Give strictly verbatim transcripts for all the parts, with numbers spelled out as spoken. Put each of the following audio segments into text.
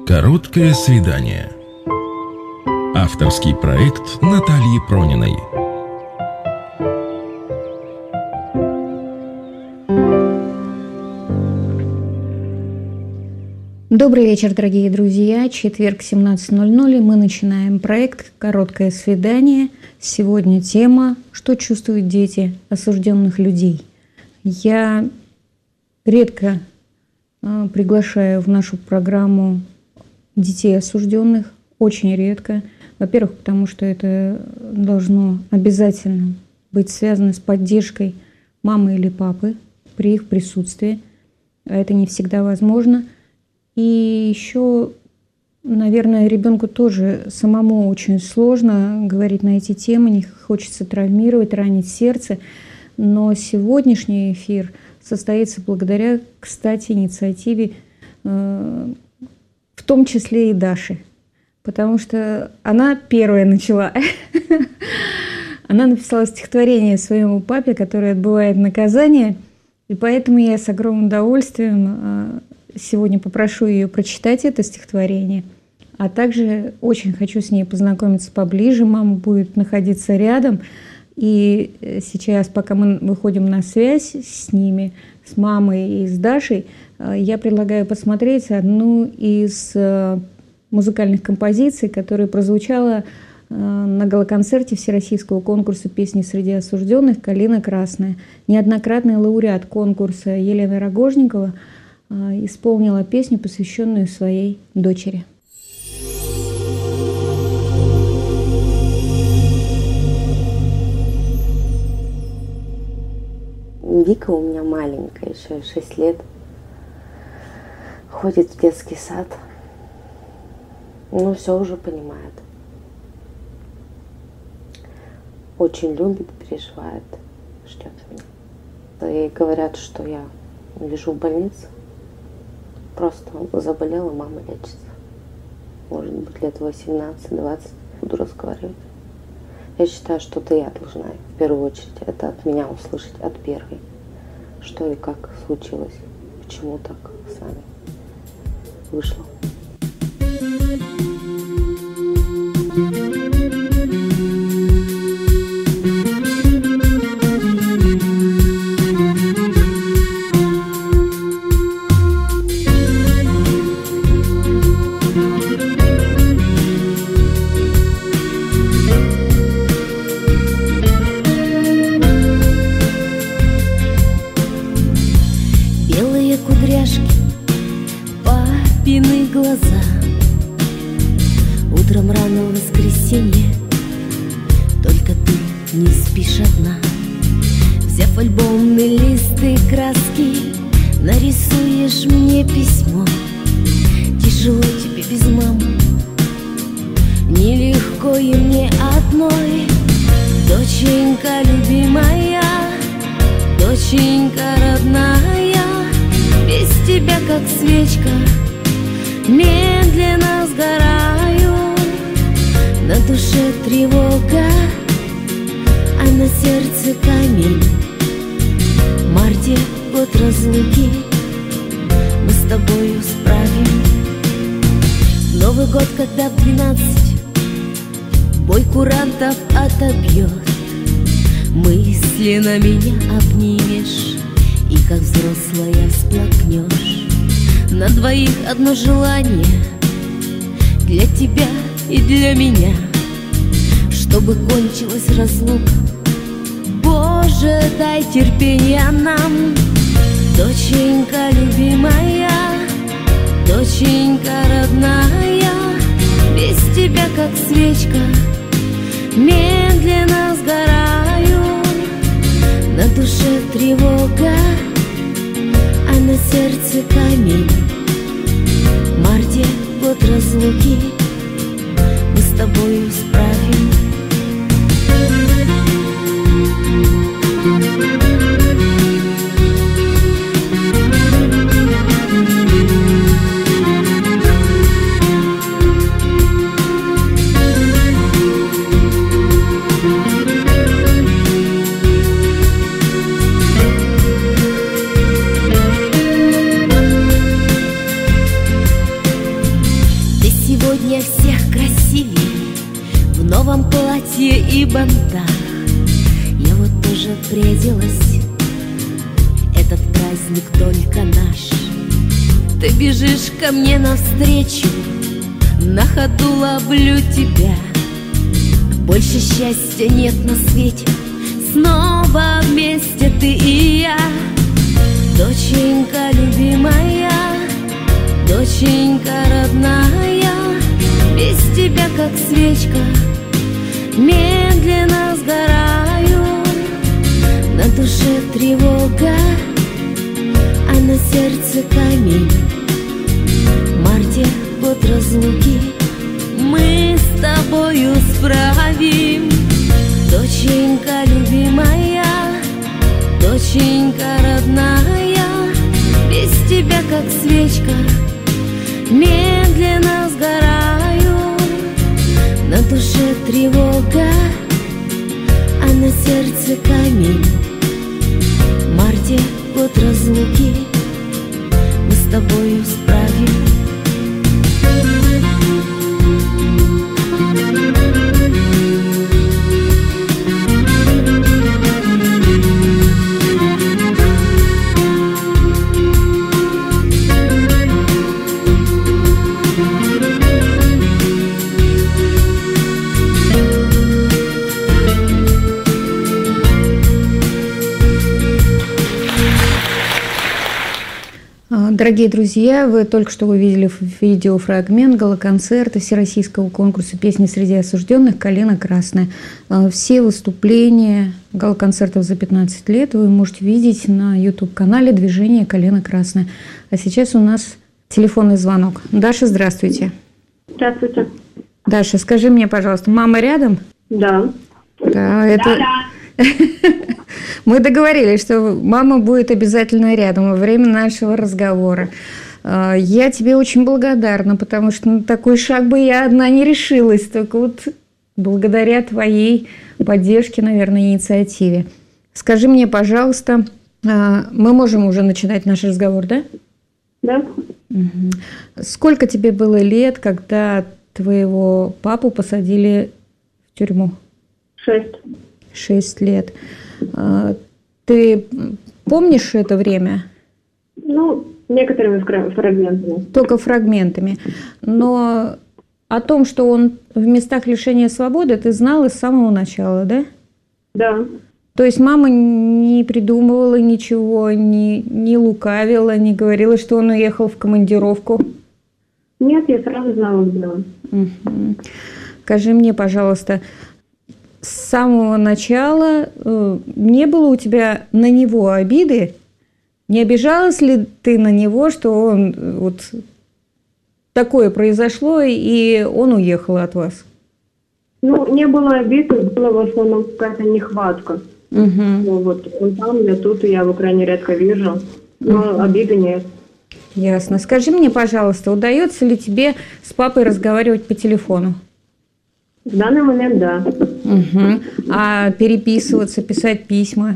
Короткое свидание. Авторский проект Натальи Прониной. Добрый вечер, дорогие друзья. Четверг, семнадцать ноль ноль, и мы начинаем проект «Короткое свидание». Сегодня тема «Что чувствуют дети осужденных людей?». Я редко э, приглашаю в нашу программу детей осужденных, очень редко. Во-первых, потому что это должно обязательно быть связано с поддержкой мамы или папы при их присутствии, а это не всегда возможно. И еще, наверное, ребенку тоже самому очень сложно говорить на эти темы, не хочется травмировать, ранить сердце. Но сегодняшний эфир состоится благодаря, кстати, инициативе, э, в том числе и Даши. Потому что она первая начала. Она написала стихотворение своему папе, который отбывает наказание. И поэтому я с огромным удовольствием сегодня попрошу ее прочитать это стихотворение. А также очень хочу с ней познакомиться поближе. Мама будет находиться рядом. И сейчас, пока мы выходим на связь с ними, с мамой и с Дашей, я предлагаю посмотреть одну из музыкальных композиций, которая прозвучала на галоконцерте Всероссийского конкурса песни среди осужденных «Калина красная». Неоднократный лауреат конкурса Елена Рогожникова исполнила песню, посвященную своей дочери. Вика у меня маленькая, еще шесть лет, ходит в детский сад, ну все уже понимает. Очень любит, переживает, ждет меня. И говорят, что я лежу в больнице, просто заболела, мама лечится. Может быть, лет восемнадцать-двадцать буду разговаривать. Я считаю, что это я должна в первую очередь это от меня услышать, от первой. Что и как случилось, почему так с вами вышло. Глаза. Утром рано в воскресенье, только ты не спишь одна. Взяв альбомный лист и краски, нарисуешь мне письмо. Тяжело тебе без мамы, нелегко и мне одной. Доченька любимая, доченька родная, без тебя как свечка медленно сгораю, на душе тревога, а на сердце камень. В марте год разлуки, мы с тобою справим. Новый год, когда в двенадцать бой курантов отобьет, мысленно меня обнимешь и как взрослая всплакнешь. На двоих одно желание, для тебя и для меня, чтобы кончилась разлука. Боже, дай терпения нам. Доченька любимая, доченька родная, без тебя как свечка медленно сгораю, на душе тревога, а на сердце камень. В марте год разлуки, мы с тобою справим. сегодня всех красивее в новом платье и бантах. Я вот тоже приоделась, этот праздник только наш. Ты бежишь ко мне навстречу, на ходу ловлю тебя. Больше счастья нет на свете, снова вместе ты и я. Доченька любимая, доченька родная, без тебя как свечка медленно сгораю. На душе тревога, а на сердце камень. В марте год разлуки, мы с тобою справим. Доченька любимая, доченька родная, без тебя как свечка медленно сгораю. На душе тревога, а на сердце камень. В марте год разлуки, мы с тобою справим. Дорогие друзья, вы только что увидели видеофрагмент гала-концерта Всероссийского конкурса песни среди осужденных «Калина красная». Все выступления гала-концертов за пятнадцать лет вы можете видеть на ютуб-канале «Движение Калина красная». А сейчас у нас телефонный звонок. Даша, здравствуйте. Здравствуйте. Даша, скажи мне, пожалуйста, мама рядом? Да. Да, это... Мы договорились, что мама будет обязательно рядом во время нашего разговора. Я тебе очень благодарна, потому что на такой шаг бы я одна не решилась. Только вот благодаря твоей поддержке, наверное, инициативе. Скажи мне, пожалуйста, мы можем уже начинать наш разговор, да? Да. Угу. Сколько тебе было лет, когда твоего папу посадили в тюрьму? Шесть. Шесть лет. Ты помнишь это время? Ну, некоторыми фрагментами. Только фрагментами. Но о том, что он в местах лишения свободы, ты знала с самого начала, да? Да. То есть мама не придумывала ничего, не, не лукавила, не говорила, что он уехал в командировку? Нет, я сразу знала, где он. Угу. Скажи мне, пожалуйста, с самого начала э, не было у тебя на него обиды? Не обижалась ли ты на него, что он вот такое произошло и он уехал от вас? Ну, не было обиды, была в основном какая-то нехватка. Угу. Ну, вот он там, я тут, и я его крайне редко вижу. Но угу. обиды нет. Ясно. Скажи мне, пожалуйста, удается ли тебе с папой разговаривать по телефону? В данный момент, да. Угу. А переписываться, писать письма?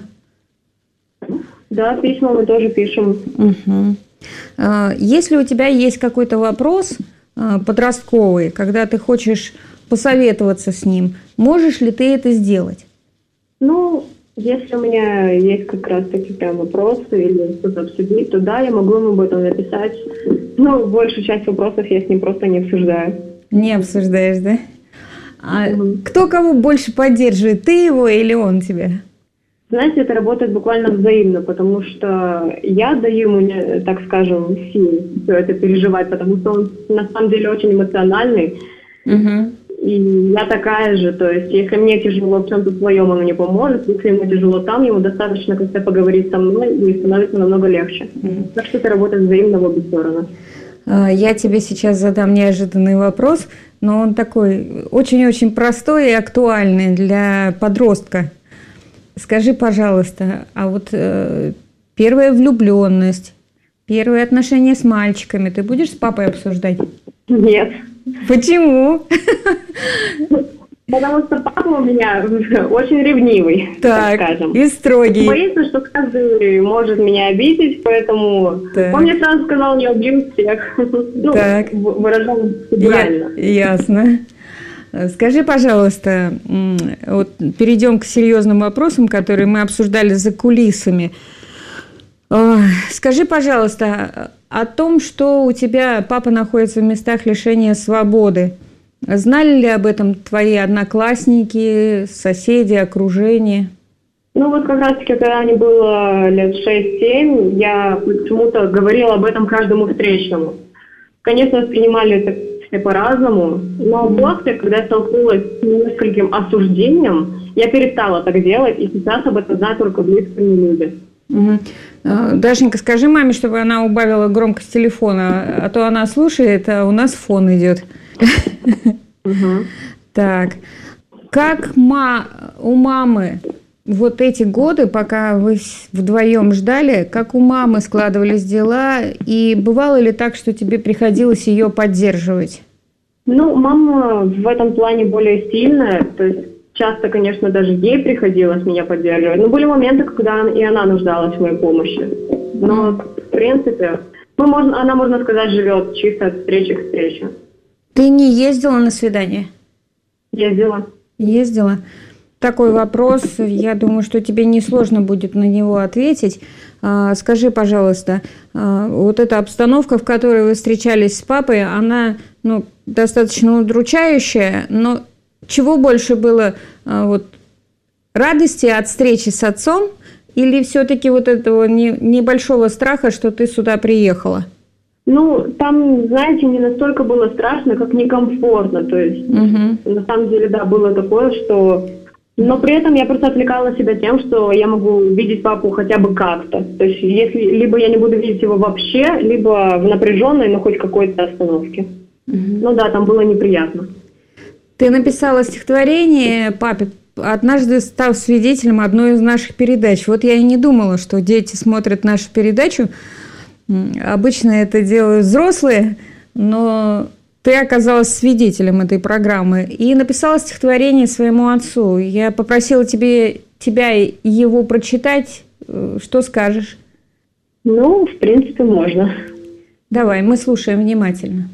Да, письма мы тоже пишем. Угу. Если у тебя есть какой-то вопрос подростковый, когда ты хочешь посоветоваться с ним, можешь ли ты это сделать? Ну, если у меня есть как раз таки прям вопросы или что-то обсудить, то да, я могу ему об этом написать. Ну, большую часть вопросов я с ним просто не обсуждаю. Не обсуждаешь, да? А угу. Кто кого больше поддерживает, ты его или он тебя? Знаете, это работает буквально взаимно, потому что я даю ему, так скажем, силы все это переживать, потому что он на самом деле очень эмоциональный. Угу. И я такая же, то есть если мне тяжело в чем-то своем, он мне поможет, если ему тяжело там, ему достаточно как-то поговорить со мной, и становится намного легче. Угу. Так что это работает взаимно в обе стороны. Я тебе сейчас задам неожиданный вопрос, но он такой очень-очень простой и актуальный для подростка. Скажи, пожалуйста, а вот э, первая влюбленность, первые отношения с мальчиками ты будешь с папой обсуждать? Нет. Почему? Потому что папа у меня очень ревнивый, так, так скажем. И строгий. Боится, что каждый может меня обидеть, поэтому так. Он мне сразу сказал, не убью всех. Ну, так. выражал фигурально. Ясно. Скажи, пожалуйста, вот перейдем к серьезным вопросам, которые мы обсуждали за кулисами. Скажи, пожалуйста, о том, что у тебя папа находится в местах лишения свободы. Знали ли об этом твои одноклассники, соседи, окружение? Ну вот как раз-таки, когда мне было лет шесть-семь, я почему-то говорила об этом каждому встречному. Конечно, воспринимали это все по-разному, но после, когда я столкнулась с нескольким осуждением, я перестала так делать, и сейчас об этом знают только близкие люди. Угу. Дашенька, скажи маме, чтобы она убавила громкость телефона, а то она слушает, а у нас фон идет. Угу. Так, как ма... у мамы вот эти годы, пока вы вдвоем ждали, как у мамы складывались дела, и бывало ли так, что тебе приходилось ее поддерживать? Ну, мама в этом плане более сильная, то есть часто, конечно, даже ей приходилось меня поддерживать, но были моменты, когда и она нуждалась в моей помощи. Но, в принципе, мы, можно, она, можно сказать, живет чисто от встречи к встрече. Ты не ездила на свидание? Ездила. Ездила. Такой вопрос, я думаю, что тебе несложно будет на него ответить. Скажи, пожалуйста, вот эта обстановка, в которой вы встречались с папой, она ну, достаточно удручающая, но чего больше было вот, радости от встречи с отцом или все-таки вот этого не, небольшого страха, что ты сюда приехала? Ну, там, знаете, не настолько было страшно, как некомфортно. То есть, uh-huh. на самом деле, да, было такое, что... Но при этом я просто отвлекала себя тем, что я могу видеть папу хотя бы как-то. То есть, если либо я не буду видеть его вообще, либо в напряженной, но хоть какой-то остановке. Uh-huh. Ну да, там было неприятно. Ты написала стихотворение папе, однажды став свидетелем одной из наших передач. Вот я и не думала, что дети смотрят нашу передачу. Обычно это делают взрослые, но ты оказалась свидетелем этой программы и написала стихотворение своему отцу. Я попросила тебе, тебя его прочитать. Что скажешь? Ну, в принципе, можно. Давай, мы слушаем внимательно.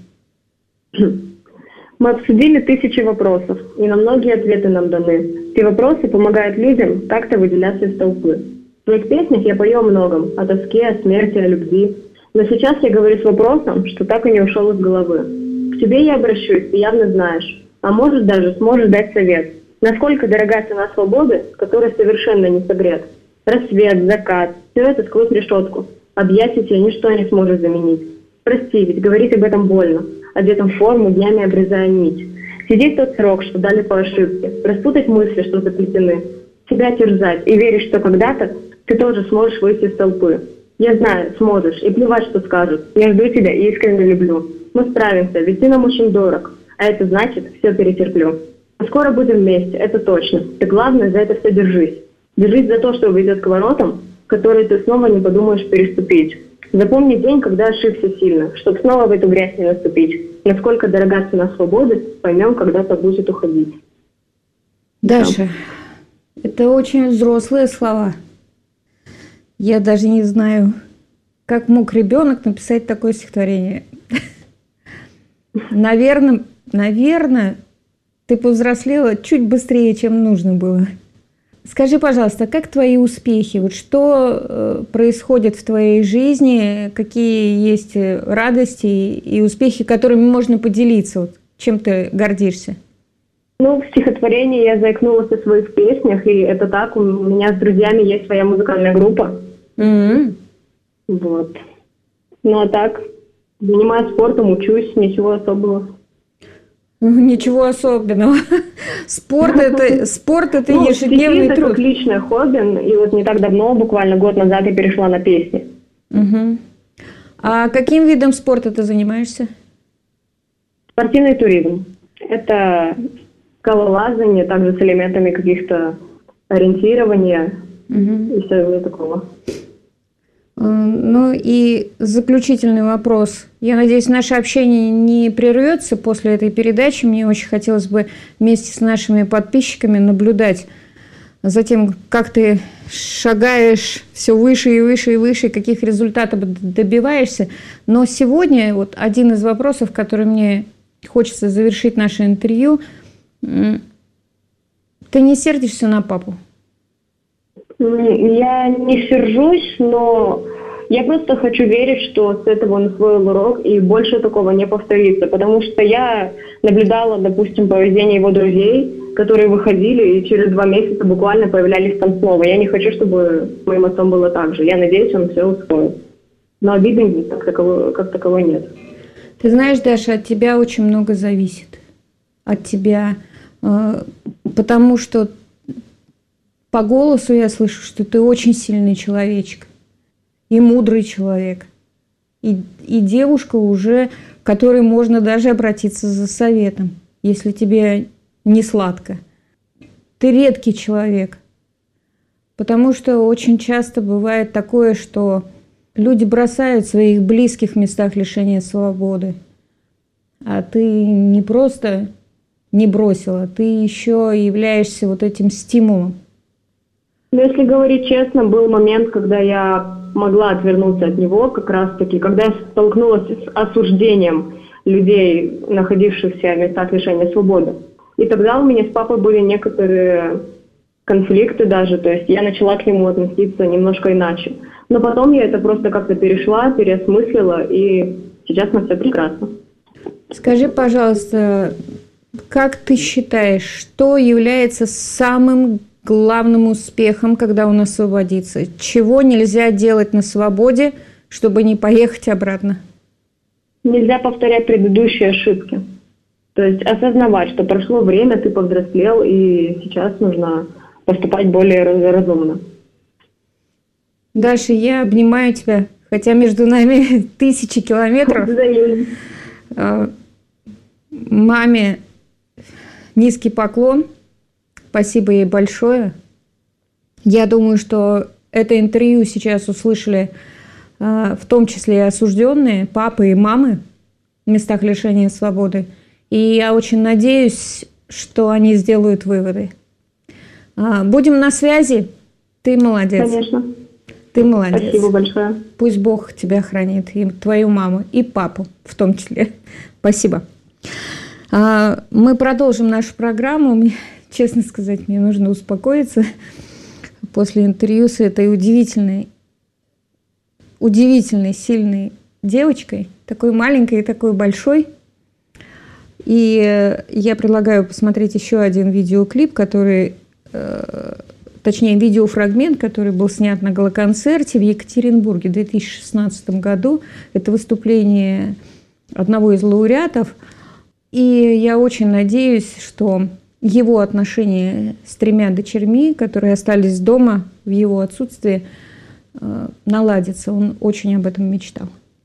Мы обсудили тысячи вопросов, и на многие ответы нам даны. Эти вопросы помогают людям как-то выделяться из толпы. В своих песнях я пою о многом, о тоске, о смерти, о любви. Но сейчас я говорю с вопросом, что так и не ушел из головы. К тебе я обращусь, ты явно знаешь. А может даже сможешь дать совет. Насколько дорога цена свободы, которая совершенно не согрет. Рассвет, закат, все это сквозь решетку. Объятия тебе ничто не сможет заменить. Прости, ведь говорить об этом больно. Одетым в форму, днями обрезая нить. Сидеть тот срок, что дали по ошибке. Распутать мысли, что заплетены. Себя терзать и верить, что когда-то ты тоже сможешь выйти из толпы. Я знаю, сможешь, и плевать, что скажут. Я жду тебя и искренне люблю. Мы справимся, ведь ты нам очень дорог. А это значит, все перетерплю. Мы скоро будем вместе, это точно. Ты, главное, за это все держись. Держись за то, что ведет к воротам, которые ты снова не подумаешь переступить. Запомни день, когда ошибся сильно, чтобы снова в эту грязь не наступить. Насколько дорога цена свободы, поймем, когда-то будет уходить. Даша, это очень взрослые слова. Я даже не знаю, как мог ребенок написать такое стихотворение. Наверное, наверное, ты повзрослела чуть быстрее, чем нужно было. Скажи, пожалуйста, как твои успехи? Вот что э, происходит в твоей жизни? Какие есть радости и успехи, которыми можно поделиться? Вот, чем ты гордишься? Ну, в стихотворении я заикнулась о своих песнях, и это так. У меня с друзьями есть своя музыкальная группа. Mm-hmm. Вот. Ну, а так, занимаюсь спортом, учусь, ничего особого. Ничего особенного. Спорт это, спорт это ну, ежедневный это труд. как личное хобби, и вот не так давно, буквально год назад, я перешла на песни. Угу. А каким видом спорта ты занимаешься? Спортивный туризм. Это скалолазание, также с элементами каких-то ориентирования угу. и всего такого. Ну и заключительный вопрос. Я надеюсь, наше общение не прервется после этой передачи. Мне очень хотелось бы вместе с нашими подписчиками наблюдать за тем, как ты шагаешь все выше и выше и выше, каких результатов добиваешься. Но сегодня вот один из вопросов, который мне хочется завершить наше интервью. Ты не сердишься на папу? Я не сержусь, но я просто хочу верить, что с этого он усвоил урок и больше такого не повторится. Потому что я наблюдала, допустим, поведение его друзей, которые выходили и через два месяца буквально появлялись там снова. Я не хочу, чтобы с моим отцом было так же. Я надеюсь, он все усвоит. Но обиды как таковой, как таковой нет. Ты знаешь, Даша, от тебя очень много зависит. От тебя. Потому что по голосу я слышу, что ты очень сильный человечек. И мудрый человек. И, и девушка уже, к которой можно даже обратиться за советом, если тебе не сладко. Ты редкий человек. Потому что очень часто бывает такое, что люди бросают своих близких в местах лишения свободы. А ты не просто не бросила, ты еще являешься вот этим стимулом. Но если говорить честно, был момент, когда я могла отвернуться от него, как раз-таки, когда я столкнулась с осуждением людей, находившихся в местах лишения свободы. И тогда у меня с папой были некоторые конфликты даже, то есть я начала к нему относиться немножко иначе. Но потом я это просто как-то перешла, переосмыслила, и сейчас на все прекрасно. Скажи, пожалуйста, как ты считаешь, что является самым главным успехом, когда он освободится? Чего нельзя делать на свободе, чтобы не поехать обратно? Нельзя повторять предыдущие ошибки. То есть осознавать, что прошло время, ты повзрослел, и сейчас нужно поступать более разумно. Даша, я обнимаю тебя, хотя между нами тысячи километров. Маме низкий поклон. Спасибо ей большое. Я думаю, что это интервью сейчас услышали в том числе и осужденные, папы и мамы в местах лишения свободы. И я очень надеюсь, что они сделают выводы. Будем на связи. Ты молодец. Конечно. Ты молодец. Спасибо большое. Пусть Бог тебя хранит, и твою маму, и папу в том числе. Спасибо. Мы продолжим нашу программу. Мне, честно сказать, мне нужно успокоиться после интервью с этой удивительной, удивительной, сильной девочкой, такой маленькой и такой большой. И я предлагаю посмотреть еще один видеоклип, который, точнее, видеофрагмент, который был снят на галоконцерте в Екатеринбурге в две тысячи шестнадцатом году. Это выступление одного из лауреатов. И я очень надеюсь, что его отношения с тремя дочерьми, которые остались дома в его отсутствие, наладятся. Он очень об этом мечтал.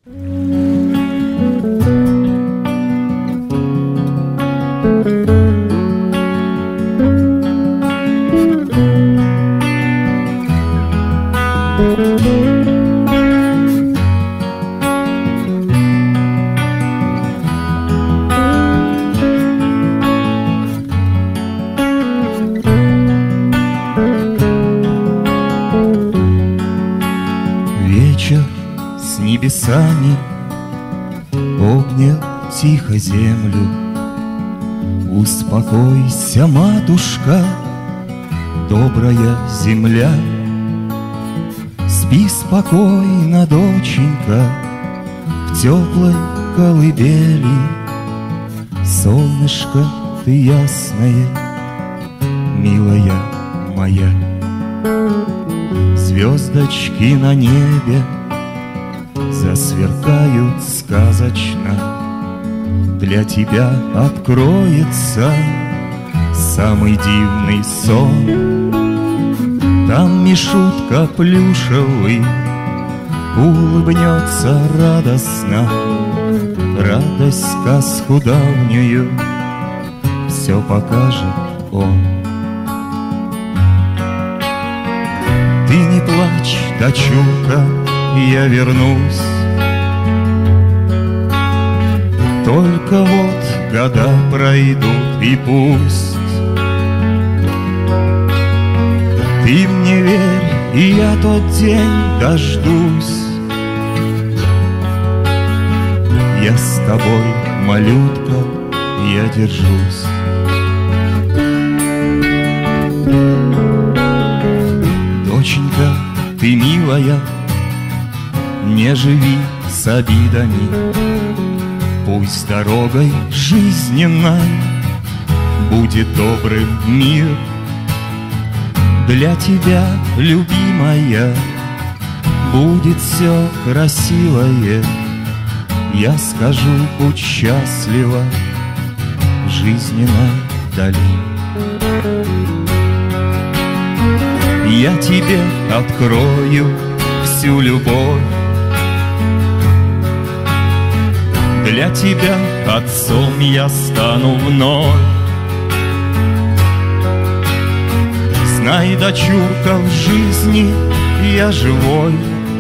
Вечер с небесами обнял тихо землю. Успокойся, матушка, добрая земля. Спи спокойно, доченька, в теплой колыбели. Солнышко ты ясное, милая моя. Звездочки на небе засверкают сказочно. Для тебя откроется самый дивный сон. Там Мишутка плюшевый улыбнется радостно. Радость сказку давнюю все покажет он. Ты не плачь, дочурка, я вернусь. Только вот года пройдут, и пусть ты мне верь, и я тот день дождусь. Я с тобой, малютка, я держусь. Доченька, ты милая, не живи с обидами. Пусть дорогой жизненной будет добрым мир. Для тебя, любимая, будет все красивое. Я скажу, будь счастлива в жизненной дали. Я тебе открою всю любовь. Для тебя отцом я стану вновь. Знай, дочурка, в жизни я живой.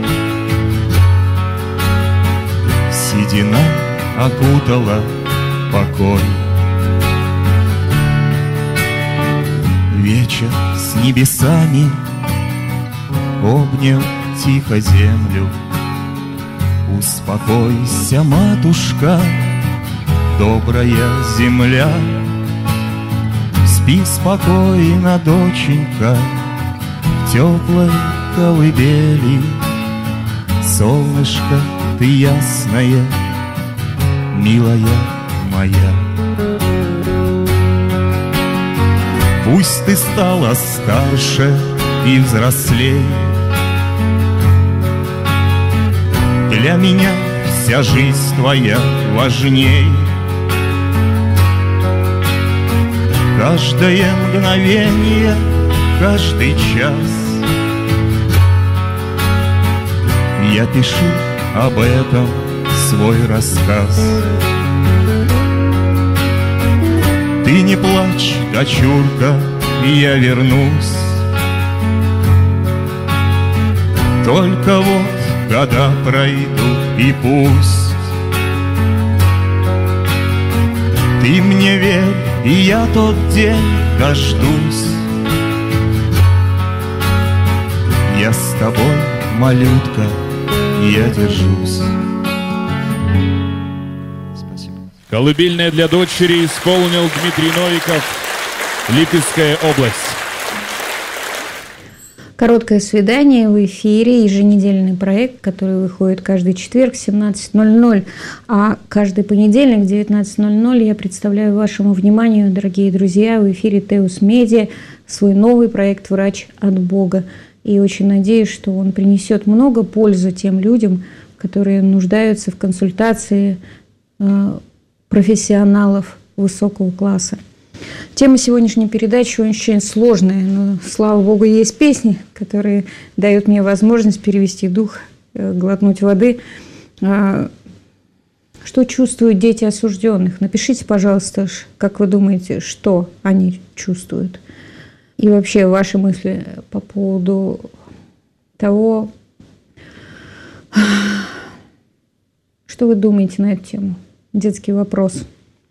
Седина окутала покой. Вечер с небесами обнял тихо землю. Успокойся, матушка, добрая земля. Спи спокойно, доченька, в теплой колыбели. Солнышко, ты ясная, милая моя. Пусть ты стала старше и взрослей, для меня вся жизнь твоя важней. Каждое мгновение, каждый час я пишу об этом свой рассказ. Ты не плачь, дочурка, я вернусь. Только вот года пройдут, и пусть ты мне верь, и я тот день дождусь. Я с тобой, малютка, я держусь. Спасибо. Колыбельная для дочери исполнил Дмитрий Новиков, Липецкая область. Короткое свидание в эфире, еженедельный проект, который выходит каждый четверг в семнадцать ноль ноль, а каждый понедельник в девятнадцать ноль ноль я представляю вашему вниманию, дорогие друзья, в эфире Теус Медиа свой новый проект «Врач от Бога». И очень надеюсь, что он принесет много пользы тем людям, которые нуждаются в консультации э, профессионалов высокого класса. Тема сегодняшней передачи очень сложная, но, слава богу, есть песни, которые дают мне возможность перевести дух, глотнуть воды. Что чувствуют дети осужденных? Напишите, пожалуйста, как вы думаете, что они чувствуют. И вообще ваши мысли по поводу того, что вы думаете на эту тему. Детский вопрос.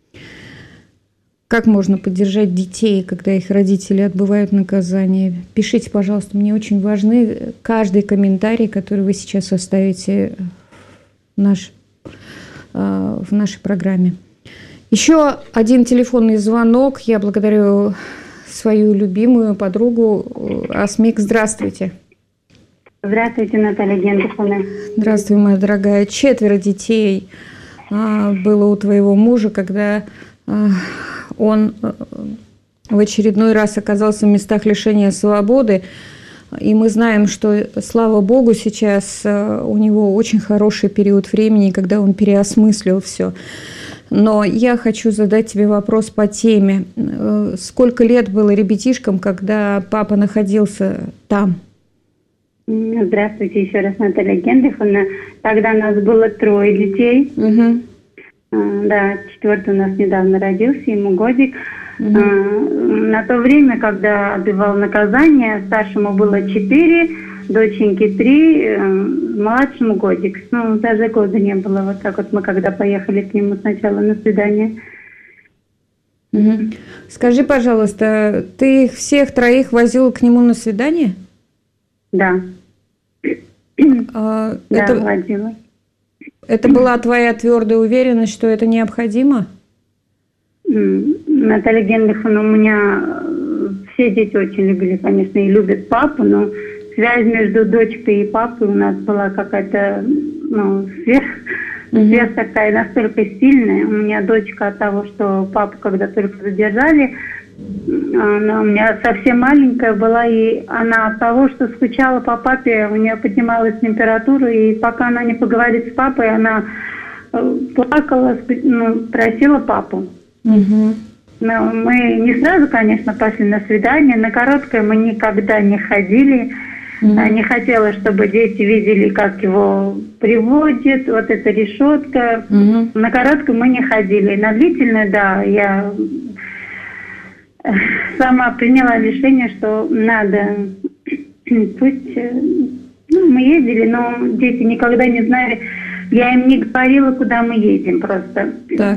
Как можно поддержать детей, когда их родители отбывают наказание? Пишите, пожалуйста, мне очень важны каждый комментарий, который вы сейчас оставите в, наш, в нашей программе. Еще один телефонный звонок. Я благодарю свою любимую подругу Асмик. Здравствуйте. Здравствуйте, Наталья Гендерсовна. Здравствуй, моя дорогая. Четверо детей было у твоего мужа, когда он в очередной раз оказался в местах лишения свободы. И мы знаем, что, слава богу, сейчас у него очень хороший период времени, когда он переосмыслил все. Но я хочу задать тебе вопрос по теме. Сколько лет было ребятишкам, когда папа находился там? Здравствуйте еще раз, Наталья Генриховна. Тогда нас было трое детей. Угу. Да, четвертый у нас недавно родился, ему годик. Угу. На то время, когда отбывал наказание, старшему было четыре, доченьке три, младшему годик. Ну, даже года не было. Вот так вот мы когда поехали к нему сначала на свидание. Угу. Скажи, пожалуйста, ты их всех троих возила к нему на свидание? Да. А, да, это, водила. Это была твоя твердая уверенность, что это необходимо? Наталья Генриховна, у меня все дети очень любили, конечно, и любят папу, но связь между дочкой и папой у нас была какая-то, ну, сверх, mm-hmm. сверх такая, настолько сильная. У меня дочка от того, что папу когда только задержали, она у меня совсем маленькая была, и она от того, что скучала по папе, у нее поднималась температура, и пока она не поговорит с папой, она плакала, ну, просила папу. Угу. Но мы не сразу, конечно, пошли на свидание. На короткое мы никогда не ходили. Угу. Не хотела, чтобы дети видели, как его приводят, вот эта решетка. Угу. На короткое мы не ходили. На длительное, да, я сама приняла решение, что надо, пусть, ну, мы ездили, но дети никогда не знали. Я им не говорила, куда мы едем просто. Так.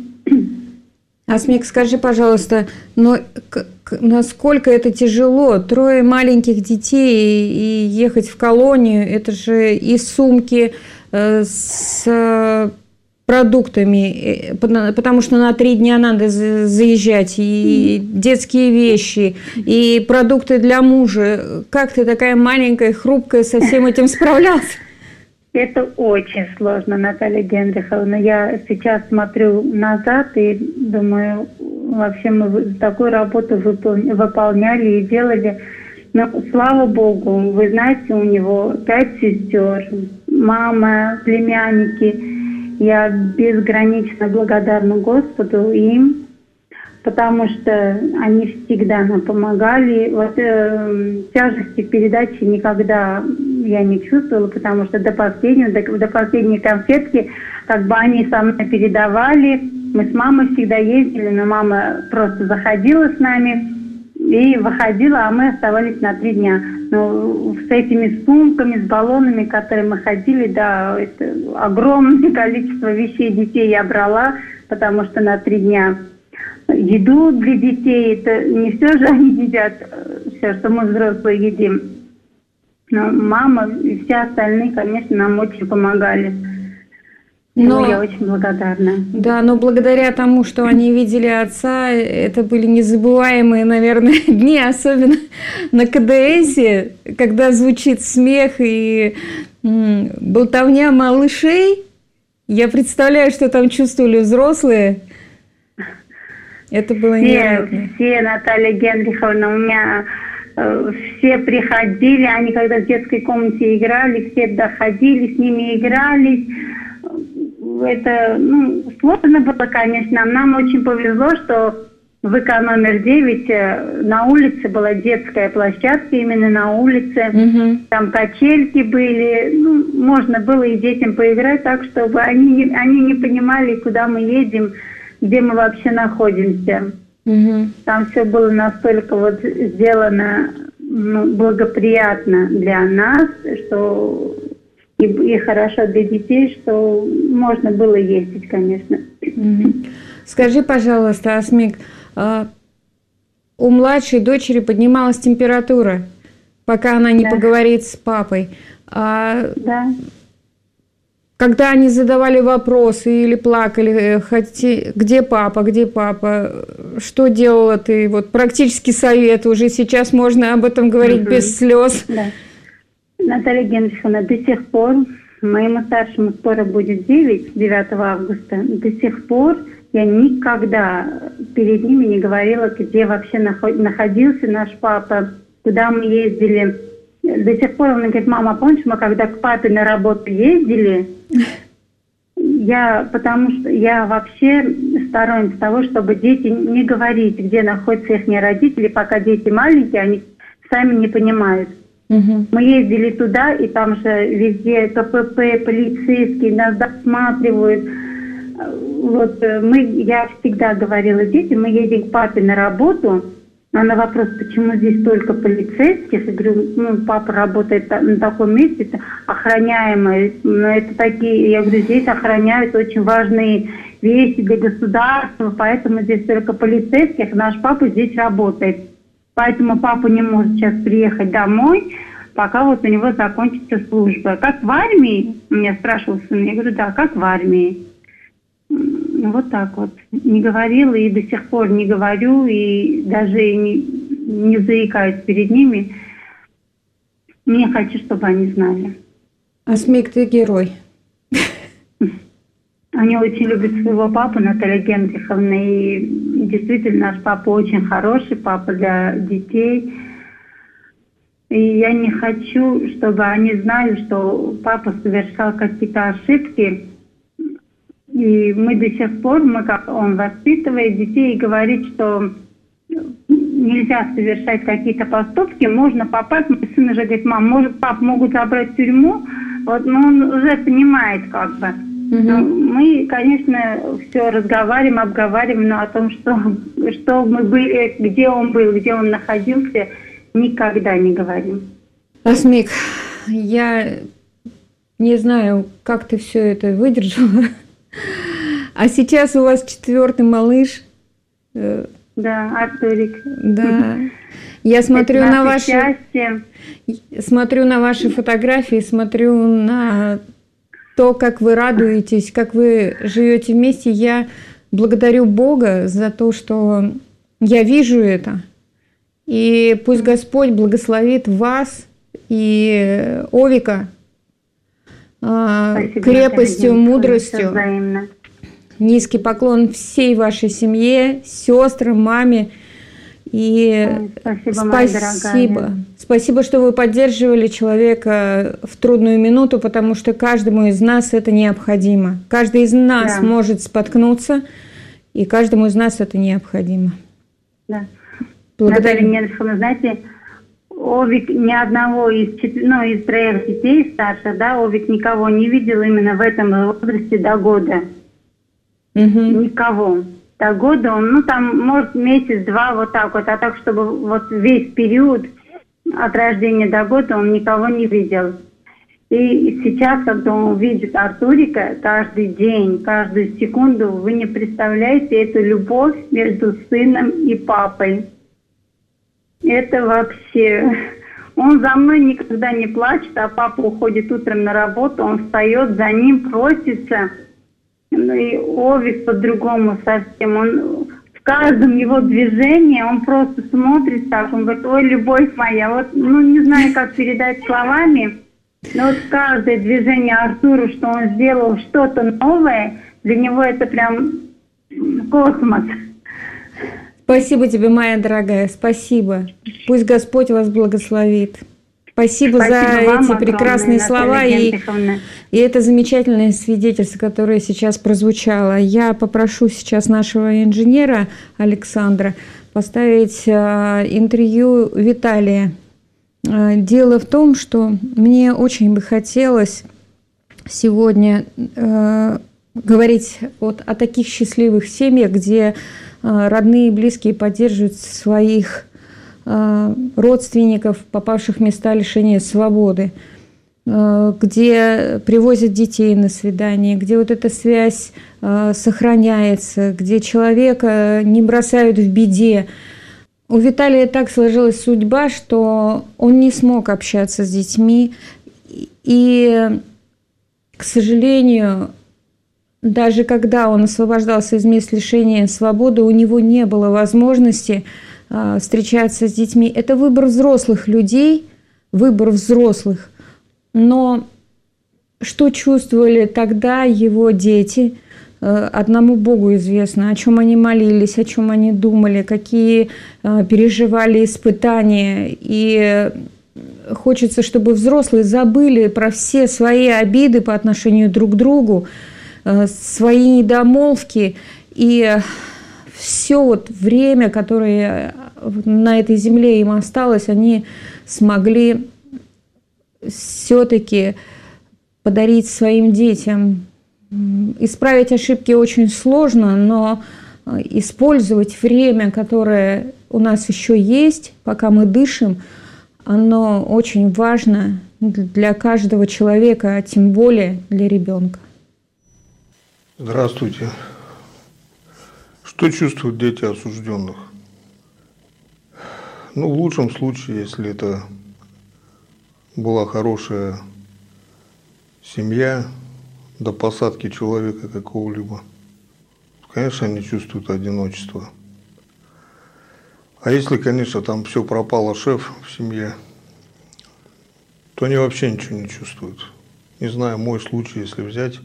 Асмик, скажи, пожалуйста, но к- к- насколько это тяжело? Трое маленьких детей и ехать в колонию, это же и сумки э, с э, продуктами, э, потому что на три дня надо за- заезжать, и mm. детские вещи, и продукты для мужа. Как ты такая маленькая, хрупкая, со всем этим справлялась? Это очень сложно, Наталья Генриховна. Я сейчас смотрю назад и думаю, вообще мы такую работу выпол- выполняли и делали. Но, слава Богу, вы знаете, у него пять сестер, мама, племянники. Я безгранично благодарна Господу им, потому что они всегда нам помогали. Вот э, тяжести передачи никогда я не чувствовала, потому что до последнего, до, до последней конфетки, как бы они со мной передавали. Мы с мамой всегда ездили, но мама просто заходила с нами и выходила, а мы оставались на три дня. Но с этими сумками, с баллонами, которые мы ходили, да, это огромное количество вещей детей я брала, потому что на три дня. Еду для детей, это не все же они едят, все, что мы взрослые едим. Но мама и все остальные, конечно, нам очень помогали. Но я очень благодарна. Да, но благодаря тому, что они видели отца, это были незабываемые, наверное, дни, особенно на КДСе, когда звучит смех и м, болтовня малышей. Я представляю, что там чувствовали взрослые. Это было невероятно. Все, все, Наталья Генриховна, у меня э, все приходили, они когда в детской комнате играли, все доходили, с ними игрались. Это, ну, сложно было, конечно. Нам очень повезло, что в ИК номер девять на улице была детская площадка, именно на улице. Угу. Там качельки были, ну, можно было и детям поиграть так, чтобы они, они не понимали, куда мы едем, где мы вообще находимся. Угу. Там все было настолько вот сделано, ну, благоприятно для нас, что и, и хорошо для детей, что можно было ездить, конечно. Угу. Скажи, пожалуйста, Асмик, а у младшей дочери поднималась температура, пока она не да. поговорит с папой. А да. Когда они задавали вопросы или плакали, хоти, где папа, где папа, что делала ты? Вот практический совет, уже сейчас можно об этом говорить угу. без слез. Да. Наталья Генриховна, до сих пор, моему старшему скоро будет девять, девятого августа, до сих пор я никогда перед ними не говорила, где вообще находился наш папа, куда мы ездили. До сих пор он говорит: мама, помнишь, мы когда к папе на работу ездили, я, потому что я вообще сторонница того, чтобы дети не говорить, где находятся их родители, пока дети маленькие, они сами не понимают. Угу. Мы ездили туда, и там же везде КПП, полицейские нас досматривают. Вот мы, я всегда говорила детям, мы едем к папе на работу, А на вопрос, почему здесь только полицейских, я говорю, ну, папа работает на таком месте, охраняемый, но это такие, я говорю, здесь охраняют очень важные вещи для государства, поэтому здесь только полицейских, наш папа здесь работает. Поэтому папа не может сейчас приехать домой, пока вот у него закончится служба. Как в армии? Меня спрашивал сын, я говорю, да, как в армии. Вот так вот. Не говорила и до сих пор не говорю, и даже не, не заикаюсь перед ними. Не хочу, чтобы они знали. Асмик, ты герой. Они очень любят своего папу, Наталья Генриховна, и действительно наш папа очень хороший папа для детей. И я не хочу, чтобы они знали, что папа совершал какие-то ошибки. И мы до сих пор, мы как он воспитывает детей и говорит, что нельзя совершать какие-то поступки, можно попасть. Мой сын уже говорит, мам, может, пап могут забрать в тюрьму, вот, но он уже понимает как бы. Но мы, конечно, все разговариваем, обговариваем, но о том, что, что мы были, где он был, где он находился, никогда не говорим. Асмик, я не знаю, как ты все это выдержала. А сейчас у вас четвертый малыш. Да, Артурик. Да. Я смотрю на ваши, счастье. смотрю на ваши фотографии, смотрю на то, как вы радуетесь, как вы живете вместе. Я благодарю Бога за то, что я вижу это. И пусть Господь благословит вас и Овика Спасибо, крепостью, мудростью. Низкий поклон всей вашей семье, сестрам, маме. И спасибо, спасибо. Спасибо, что вы поддерживали человека в трудную минуту, потому что каждому из нас это необходимо. Каждый из нас да. может споткнуться, и каждому из нас это необходимо. Да. Благодарю. Наталья Генриховна, знаете, Овик ни одного из, ну, из троих детей старших, да, Овик никого не видел именно в этом возрасте до года. Угу. Никого. До года он, ну там, может, месяц-два вот так вот, а так, чтобы вот весь период от рождения до года он никого не видел. И сейчас, когда он видит Артурика каждый день, каждую секунду, вы не представляете эту любовь между сыном и папой. Это вообще... Он за мной никогда не плачет, а папа уходит утром на работу, он встает, за ним просится. Ну и Овик по-другому совсем. Он в каждом его движении, он просто смотрит так, он говорит, ой, любовь моя. Вот, ну не знаю, как передать словами, но вот каждое движение Артуру, что он сделал что-то новое, для него это прям космос. Спасибо тебе, моя дорогая, спасибо. Пусть Господь вас благословит. Спасибо, спасибо за эти огромное, прекрасные слова и, и это замечательное свидетельство, которое сейчас прозвучало. Я попрошу сейчас нашего инженера Александра поставить э, интервью Виталия. Э, дело в том, что мне очень бы хотелось сегодня э, говорить вот о таких счастливых семьях, где родные и близкие поддерживают своих родственников, попавших в места лишения свободы, где привозят детей на свидание, где вот эта связь сохраняется, где человека не бросают в беде. У Виталия так сложилась судьба, что он не смог общаться с детьми, и, к сожалению, даже когда он освобождался из мест лишения свободы, у него не было возможности э, встречаться с детьми. Это выбор взрослых людей, выбор взрослых. Но что чувствовали тогда его дети, э, одному Богу известно, о чем они молились, о чем они думали, какие э, переживали испытания. И хочется, чтобы взрослые забыли про все свои обиды по отношению друг к другу, свои недомолвки и все вот время, которое на этой земле им осталось, они смогли все-таки подарить своим детям. Исправить ошибки очень сложно, но использовать время, которое у нас еще есть, пока мы дышим, оно очень важно для каждого человека, а тем более для ребенка. Здравствуйте. Что чувствуют дети осужденных? Ну, в лучшем случае, если это была хорошая семья до посадки человека какого-либо, конечно, они чувствуют одиночество. А если, конечно, там все пропало, шеф в семье, то они вообще ничего не чувствуют. Не знаю, мой случай, если взять,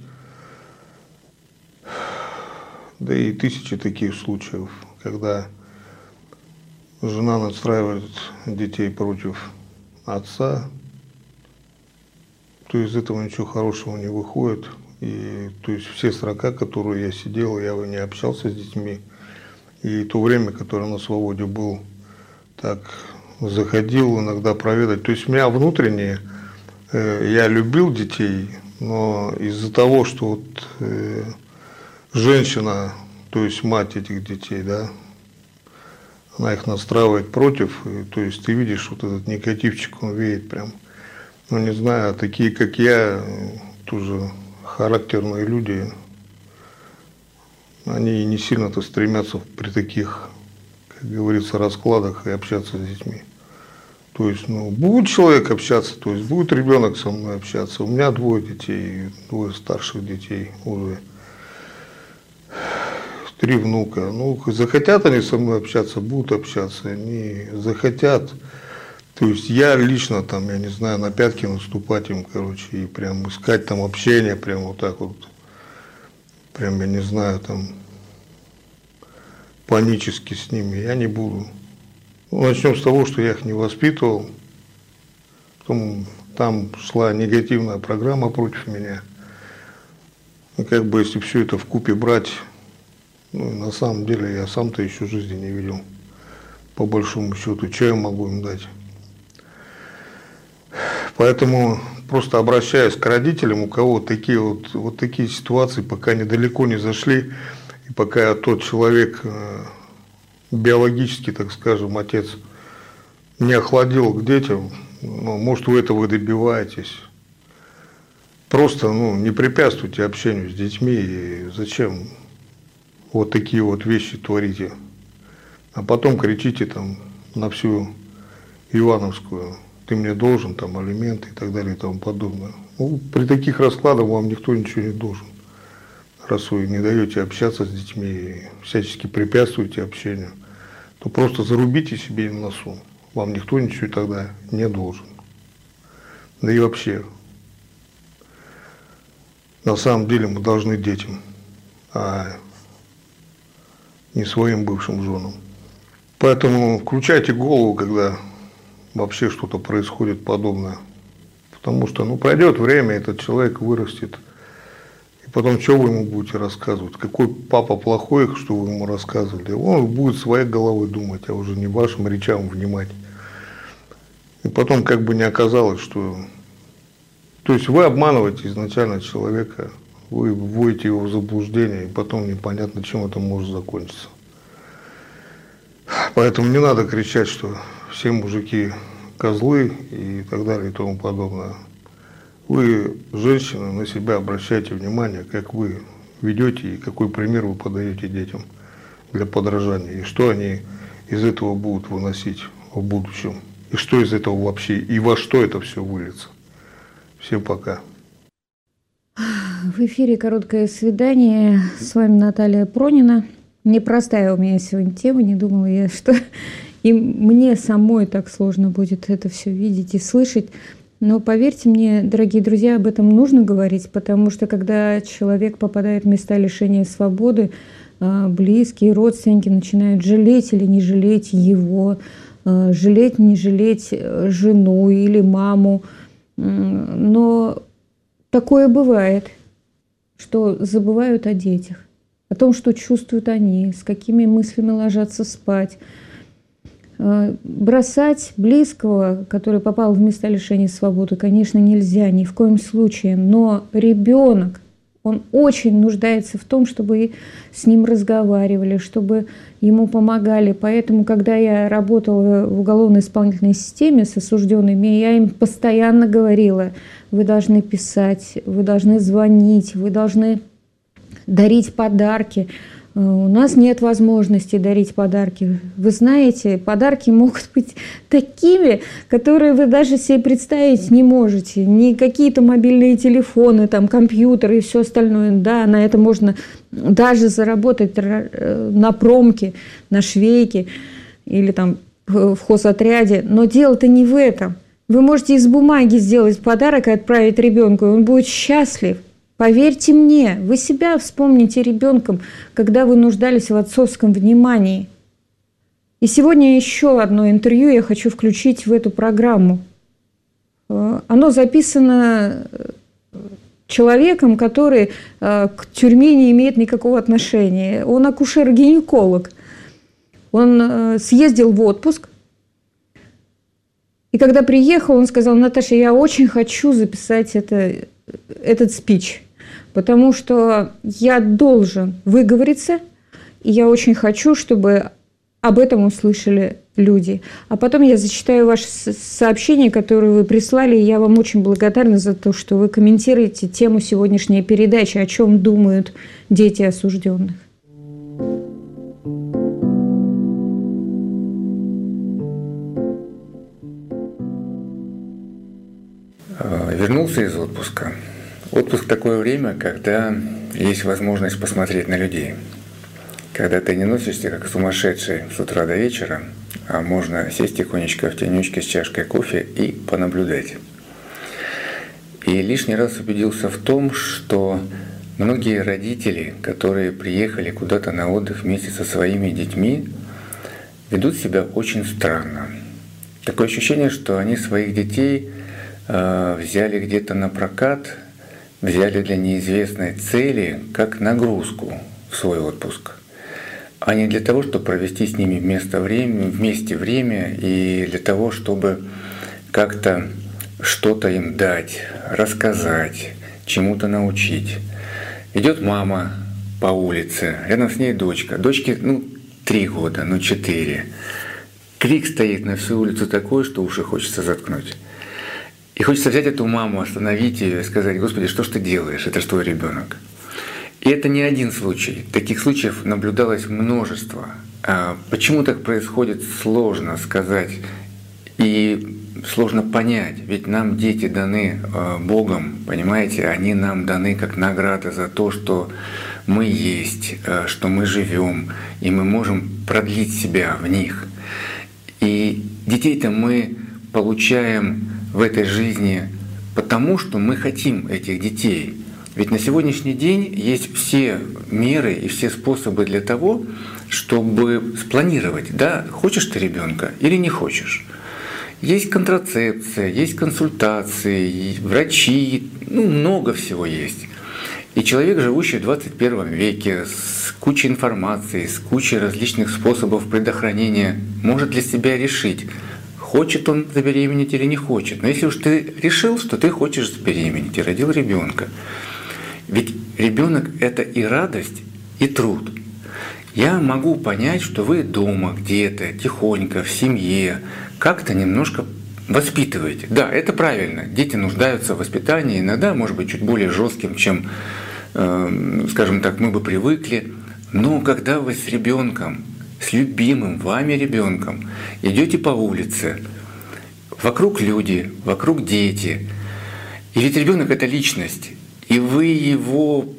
да и тысячи таких случаев, когда жена настраивает детей против отца, то из этого ничего хорошего не выходит. И то есть все срока, которые я сидел, я не общался с детьми. И то время, которое на свободе был, так заходил иногда проведать. То есть у меня внутренне, э, я любил детей, но из-за того, что вот, э, женщина, то есть мать этих детей, да, она их настраивает против, и, то есть ты видишь, вот этот негативчик, он веет прям. Ну не знаю, такие как я, тоже характерные люди, они не сильно-то стремятся при таких, как говорится, раскладах и общаться с детьми. То есть, ну, будет человек общаться, то есть будет ребенок со мной общаться. У меня двое детей, двое старших детей уже, три внука. Ну, захотят они со мной общаться, будут общаться, они захотят. То есть я лично там, я не знаю, на пятки наступать им, короче, и прям искать там общение, прям вот так вот, прям, я не знаю, там, панически с ними, я не буду. Ну, начнем с того, что я их не воспитывал, потом там шла негативная программа против меня. И как бы, если все это вкупе брать, ну, на самом деле я сам-то еще жизни не видел, по большому счету, что я могу им дать. Поэтому просто обращаюсь к родителям, у кого такие вот, вот такие ситуации, пока недалеко не зашли, и пока тот человек, биологически, так скажем, отец, не охладил к детям, ну, может, вы этого и добиваетесь. Просто, ну, не препятствуйте общению с детьми, и зачем вот такие вот вещи творите. А потом кричите там на всю Ивановскую: ты мне должен, там, алименты и так далее и тому подобное. Ну, при таких раскладах вам никто ничего не должен. Раз вы не даете общаться с детьми и всячески препятствуете общению, то просто зарубите себе на носу. Вам никто ничего тогда не должен. Да и вообще, на самом деле мы должны детям, а не своим бывшим женам. Поэтому включайте голову, когда вообще что-то происходит подобное. Потому что, ну, пройдет время, этот человек вырастет. И потом, что вы ему будете рассказывать? Какой папа плохой, что вы ему рассказывали? Он будет своей головой думать, а уже не вашим речам внимать. И потом как бы не оказалось, что... То есть вы обманываете изначально человека, вы вводите его в заблуждение, и потом непонятно, чем это может закончиться. Поэтому не надо кричать, что все мужики козлы и так далее и тому подобное. Вы, женщины, на себя обращайте внимание, как вы ведете и какой пример вы подаете детям для подражания. И что они из этого будут выносить в будущем. И что из этого вообще, и во что это все выльется. Всем пока. В эфире «Короткое свидание». С вами Наталья Пронина. Непростая у меня сегодня тема, не думала я, что и мне самой так сложно будет это все видеть и слышать. Но поверьте мне, дорогие друзья, об этом нужно говорить, потому что когда человек попадает в места лишения свободы, близкие, родственники начинают жалеть или не жалеть его, жалеть, не жалеть жену или маму. Но такое бывает, что забывают о детях, о том, что чувствуют они, с какими мыслями ложатся спать. Бросать близкого, который попал в места лишения свободы, конечно, нельзя, ни в коем случае. Но ребенок, Он очень нуждается в том, чтобы с ним разговаривали, чтобы ему помогали. Поэтому, когда я работала в уголовно-исполнительной системе с осужденными, я им постоянно говорила: вы должны писать, вы должны звонить, вы должны дарить подарки. У нас нет возможности дарить подарки. Вы знаете, подарки могут быть такими, которые вы даже себе представить не можете. Не какие-то мобильные телефоны, там, компьютеры и все остальное. Да, на это можно даже заработать на промке, на швейке или там в хозотряде. Но дело-то не в этом. Вы можете из бумаги сделать подарок и отправить ребенку, и он будет счастлив. Поверьте мне, вы себя вспомните ребенком, когда вы нуждались в отцовском внимании. И сегодня еще одно интервью я хочу включить в эту программу. Оно записано человеком, который к тюрьме не имеет никакого отношения. Он акушер-гинеколог. Он съездил в отпуск. И когда приехал, он сказал: Наташа, я очень хочу записать это, этот спич. Потому что я должен выговориться, и я очень хочу, чтобы об этом услышали люди. А потом я зачитаю ваше сообщение, которое вы прислали, и я вам очень благодарна за то, что вы комментируете тему сегодняшней передачи, о чем думают дети осужденных. Вернулся из отпуска. Отпуск – такое время, когда есть возможность посмотреть на людей. Когда ты не носишься, как сумасшедший, с утра до вечера, а можно сесть тихонечко в тенечке с чашкой кофе и понаблюдать. И лишний раз убедился в том, что многие родители, которые приехали куда-то на отдых вместе со своими детьми, ведут себя очень странно. Такое ощущение, что они своих детей э, взяли где-то на прокат, взяли для неизвестной цели как нагрузку в свой отпуск, а не для того, чтобы провести с ними вместе время, вместе время и для того, чтобы как-то что-то им дать, рассказать, чему-то научить. Идет мама по улице, рядом с ней дочка. Дочке ну, три года, ну четыре. Крик стоит на всю улицу такой, что уши хочется заткнуть. И хочется взять эту маму, остановить ее и сказать: Господи, что ж ты делаешь? Это же твой ребенок. И это не один случай. Таких случаев наблюдалось множество. Почему так происходит, сложно сказать и сложно понять. Ведь нам дети даны Богом, понимаете? Они нам даны как награда за то, что мы есть, что мы живем, и мы можем продлить себя в них. И детей-то мы получаем в этой жизни потому, что мы хотим этих детей. Ведь на сегодняшний день есть все меры и все способы для того, чтобы спланировать, да, хочешь ты ребенка или не хочешь. Есть контрацепция, есть консультации, врачи, ну много всего есть. И человек, живущий в двадцать первом веке, с кучей информации, с кучей различных способов предохранения, может для себя решить, хочет он забеременеть или не хочет. Но если уж ты решил, что ты хочешь забеременеть и родил ребенка, ведь ребенок — это и радость, и труд. Я могу понять, что вы дома где-то, тихонько, в семье, как-то немножко воспитываете. Да, это правильно. Дети нуждаются в воспитании, иногда, может быть, чуть более жестким, чем, э, скажем так, мы бы привыкли. Но когда вы с ребенком, с любимым вами ребенком идете по улице, вокруг люди, вокруг дети, и ведь ребенок — это личность, и вы его,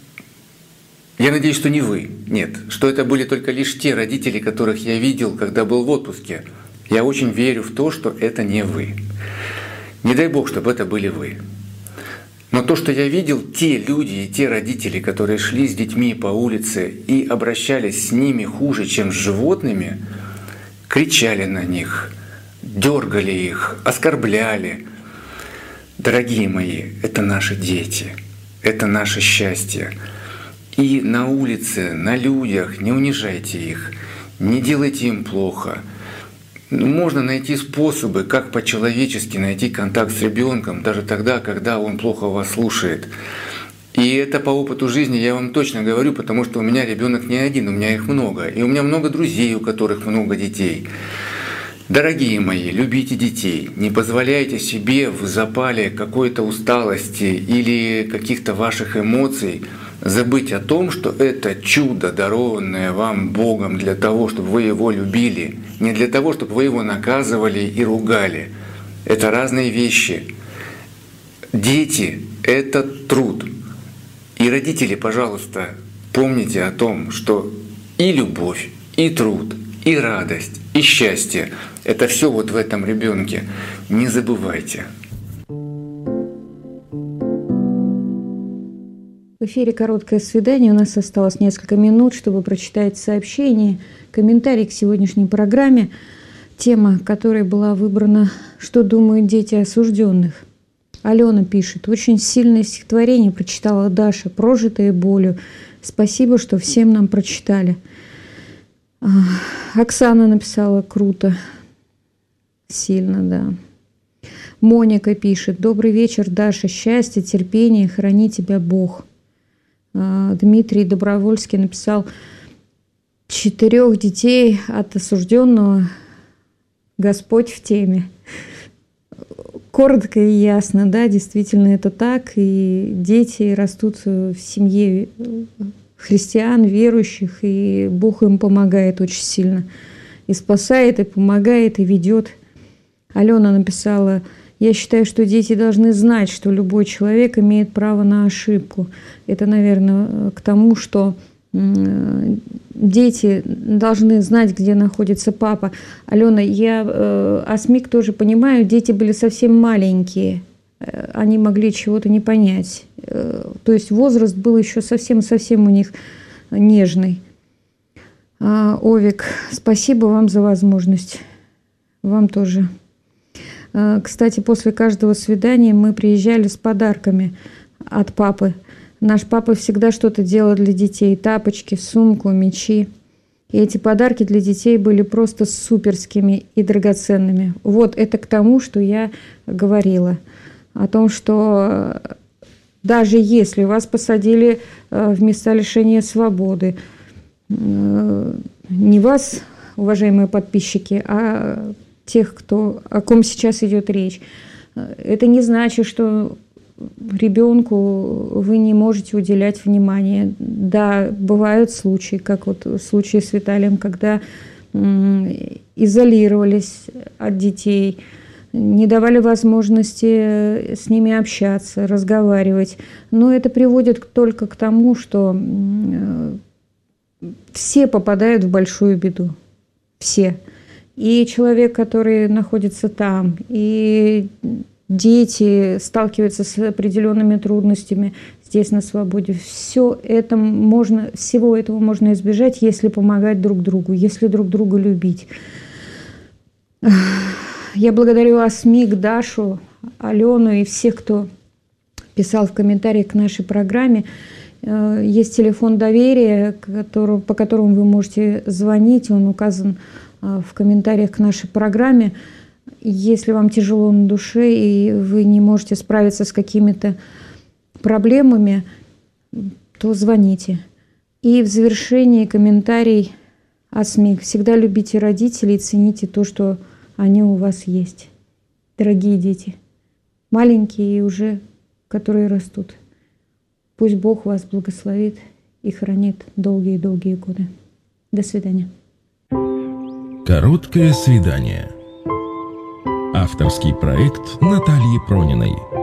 я надеюсь, что не вы, нет, что это были только лишь те родители, которых я видел, когда был в отпуске. Я очень верю в то, что это не вы. Не дай Бог, чтобы это были вы. Но то, что я видел, те люди и те родители, которые шли с детьми по улице и обращались с ними хуже, чем с животными, кричали на них, дергали их, оскорбляли. Дорогие мои, это наши дети, это наше счастье. И на улице, на людях не унижайте их, не делайте им плохо. Можно найти способы, как по-человечески найти контакт с ребенком, даже тогда, когда он плохо вас слушает. И это по опыту жизни я вам точно говорю, потому что у меня ребенок не один, у меня их много. И у меня много друзей, у которых много детей. Дорогие мои, любите детей, не позволяйте себе в запале какой-то усталости или каких-то ваших эмоций забыть о том, что это чудо, дарованное вам Богом для того, чтобы вы его любили, не для того, чтобы вы его наказывали и ругали. Это разные вещи. Дети — это труд. И родители, пожалуйста, помните о том, что и любовь, и труд, и радость, и счастье — это все вот в этом ребенке. Не забывайте. В эфире «Короткое свидание». У нас осталось несколько минут, чтобы прочитать сообщения, комментарии к сегодняшней программе. Тема, которая была выбрана «Что думают дети осужденных?». Алена пишет: «Очень сильное стихотворение прочитала Даша, прожитое болью. Спасибо, что всем нам прочитали». Оксана написала: «Круто». Сильно, да. Моника пишет: «Добрый вечер, Даша. Счастья, терпения, храни тебя Бог». Дмитрий Добровольский написал: «Четырех детей от осужденного Господь в теме». Коротко и ясно, да, действительно это так. И дети растут в семье христиан, верующих, и Бог им помогает очень сильно. И спасает, и помогает, и ведет. Алена написала: «Я считаю, что дети должны знать, что любой человек имеет право на ошибку». Это, наверное, к тому, что дети должны знать, где находится папа. Алена, я э, Асмик тоже понимаю, дети были совсем маленькие, э, они могли чего-то не понять. Э, то есть возраст был еще совсем-совсем у них нежный. А, Овик, спасибо вам за возможность. Вам тоже. А, кстати, после каждого свидания мы приезжали с подарками от папы. Наш папа всегда что-то делал для детей. Тапочки, сумку, мячи. И эти подарки для детей были просто суперскими и драгоценными. Вот это к тому, что я говорила. О том, что даже если вас посадили в места лишения свободы, не вас, уважаемые подписчики, а тех, кто, о ком сейчас идет речь, это не значит, что ребенку вы не можете уделять внимание. Да, бывают случаи, как вот в случае с Виталием, когда изолировались от детей, не давали возможности с ними общаться, разговаривать. Но это приводит только к тому, что все попадают в большую беду. Все. И человек, который находится там, и дети сталкиваются с определенными трудностями здесь на свободе. Все это можно, всего этого можно избежать, если помогать друг другу, если друг друга любить. Я благодарю Асмик, Дашу, Алену и всех, кто писал в комментариях к нашей программе. Есть телефон доверия, который, по которому вы можете звонить. Он указан в комментариях к нашей программе. Если вам тяжело на душе и вы не можете справиться с какими-то проблемами, то звоните. И в завершении комментарий Асмик. Всегда любите родителей и цените то, что они у вас есть. Дорогие дети, маленькие и уже, которые растут. Пусть Бог вас благословит и хранит долгие-долгие годы. До свидания. Короткое свидание. Авторский проект Натальи Прониной.